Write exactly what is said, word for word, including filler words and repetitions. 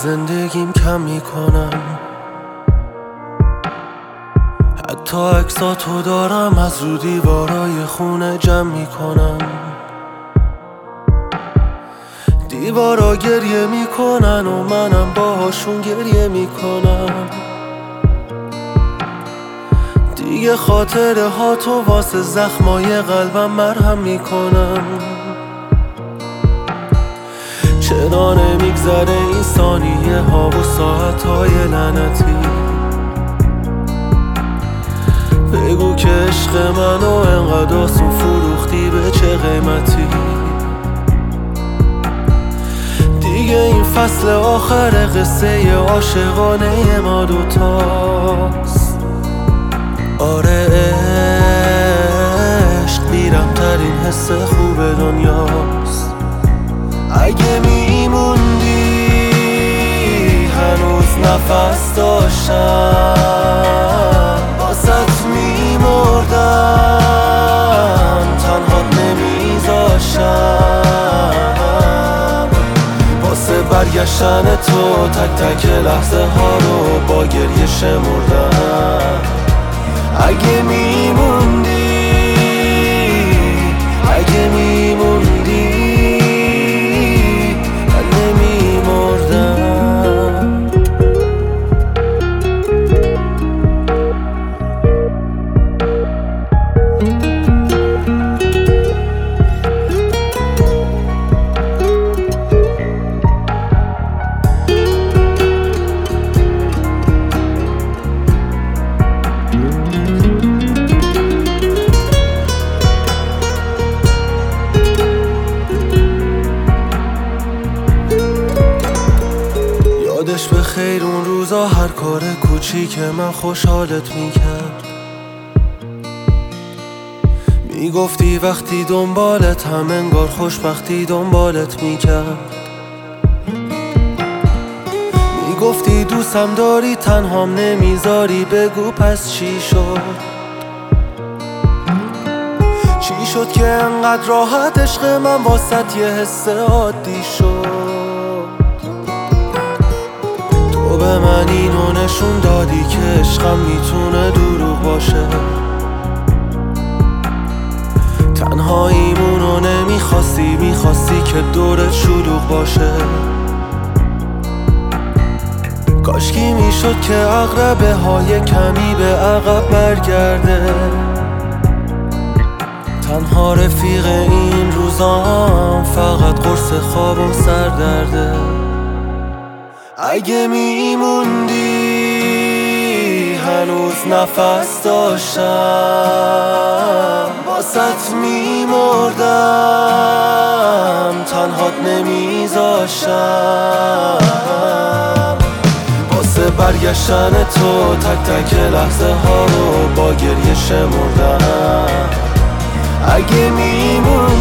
زندگیم کم میکنم، حتی عکساتو دارم از رو دیوارای خونه جمع میکنم. دیوارا گریه میکنن و منم باهاشون گریه میکنم. دیگه خاطره ها تو واسه زخمای قلبم مرهم میکنم. چرا نمیگذره این ثانیه ها و ساعت های لعنتی؟ بگو که عشق منو انقدر آسون فروختی، به چه قیمتی؟ دیگه این فصل آخر قصه عاشقانه ما دوتاست. آره عشق بیرم ترین حس خوب دنیاست. اگه میموندی هنوز نفس داشتم، باست میمردم تنهات نمیذاشتم. واسه برگشتن تو تک تک لحظه ها رو با گریه شمردم. اگه میموندی اگه میموندی من نمیمردم. یادش به خیر اون روزا هر کار کوچیک من خوشحالت میکرد. میگفتی وقتی دنبالت هم انگار خوشبختی دنبالت میکرد. میگفتی دوستم داری تنهام نمیذاری، بگو پس چی شد؟ چی شد که انقدر راحت عشق من واسط یه حس عادی شد؟ تو به من اینو نشون دادی که عشقم میتونه دروغ باشه. تنهاییمونو نمیخواستی، میخواستی که دورت شلوغ باشه. کاشکی میشد که عقربه های کمی به عقب برگرده. تنها رفیق این روزام فقط قرص خواب و سردرده. اگه میموندی هنوز نفس داشتم، باست میمردم تنهات نمیذاشتم. واسه برگشتن تو تک تک لحظه ها رو با گریه شمردم. اگه میموندی